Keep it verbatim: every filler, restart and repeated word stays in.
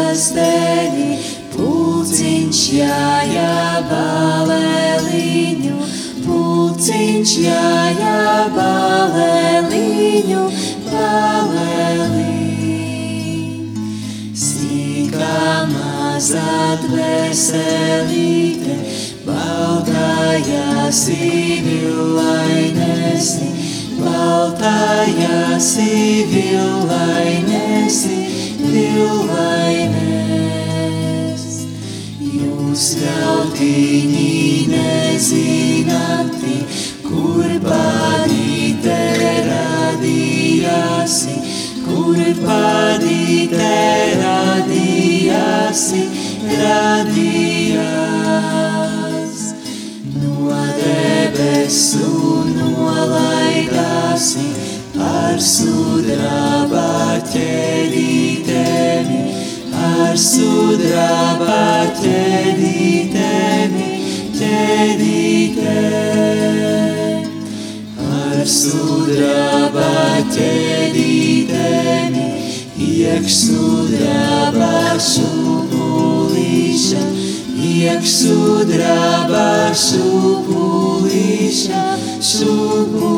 dēļ, pulciņš jāja baleliņu, pulciņš jāja baleliņu, baleliņ. Sīkā maza dvēselīte, baltajās villainesi, baltajās villainesi, villaines. Jūs veltiņi nezinati, kur padīte radījāsi, kur padīte radījāsi, radījās. No debesu nolaidāsi ar sudraba ķēdītēmi, ar sudraba ķēdītēmi, ķēdītēmi, ar sudraba ķēdītēmi, iekšsudraba šupulīša, iekšsudraba šupulīša, šupulīša.